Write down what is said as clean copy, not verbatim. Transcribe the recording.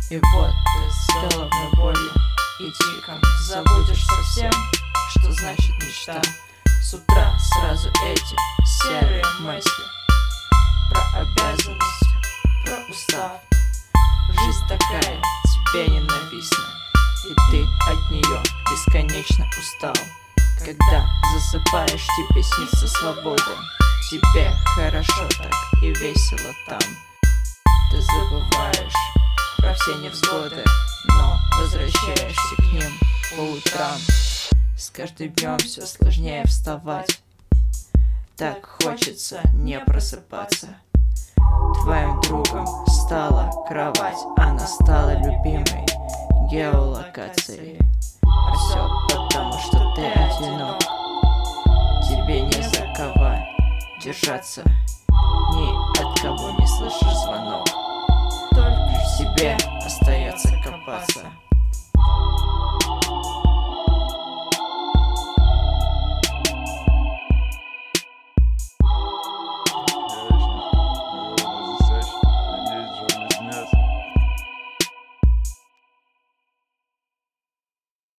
И вот ты с головной болью и тиком забудешь совсем, что значит мечта. С утра сразу эти серые мысли про обязанности, про устав. Жизнь такая тебе ненавистна, и ты от нее бесконечно устал. Когда засыпаешь, тебе снится свобода, тебе хорошо так и весело там. Ты забываешь про все невзгоды, но возвращаешься к ним по утрам. С каждым днем все сложнее вставать, так хочется не просыпаться. Твоим другом стала кровать, она стала любимой геолокацией. А все потому, что ты одинок, тебе не за кого держаться, ни от кого не слышишь звонок. Только в себе остается копаться.